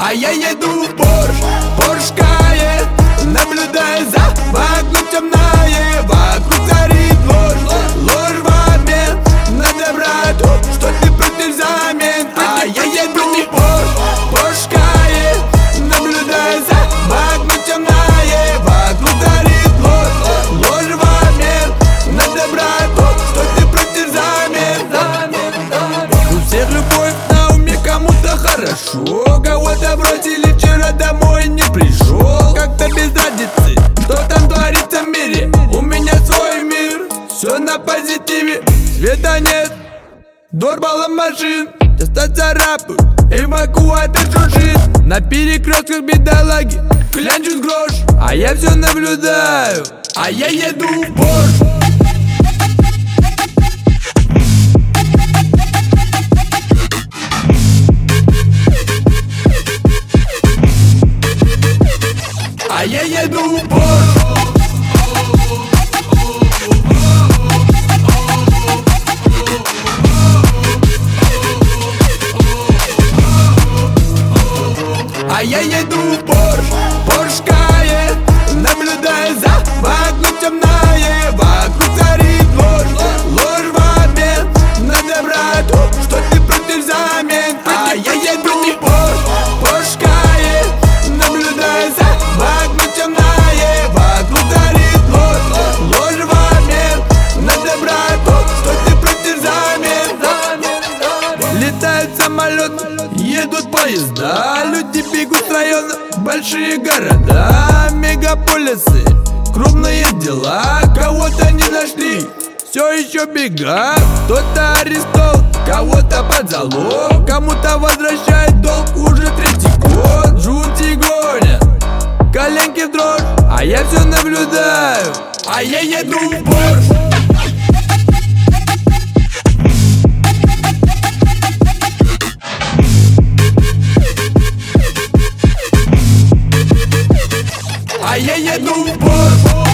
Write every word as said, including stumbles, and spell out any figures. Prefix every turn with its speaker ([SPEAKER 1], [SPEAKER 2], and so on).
[SPEAKER 1] А я еду в Порш, Порш Каен, наблюдая за вокруг темное, вокруг царит ложь, ложь в обмен на доброту, что ты против замен. А я еду в Порш, Порш Каен, наблюдая за вокруг темное, вокруг царит ложь, ложь в обмен на доброту, что ты против замен. У всех любовь на уме, кому-то хорошо, кого-то бросили, вчера домой не пришел. Как-то без разницы, что там творится в мире, у меня свой мир, все на позитиве. Света нет, дорбала машин, часто царапают, эвакуатор жужжит. На перекрестках бедолаги клянчут грош, а я все наблюдаю, а я еду в Порш. А я еду в Порш. А я еду в Порш, Порш Каен, наблюдая за вокруг темное, вокруг царит ложь, ложь в обмен на доброту, что ты против замен. А я еду в Порш, Порш Каен, наблюдая за вокруг темное, вокруг царит ложь, ложь в обмен на доброту, что ты против замен. Летают самолеты, едут поезда, люди бегут с района, большие города, мегаполисы, крупные дела. Кого-то не нашли, все еще бегат, кто-то арестован, кого-то под залог, кому-то возвращает долг уже третий год. Жути гонят, коленки в дрожь, а я все наблюдаю, а я еду в Порш. А я еду в Порш.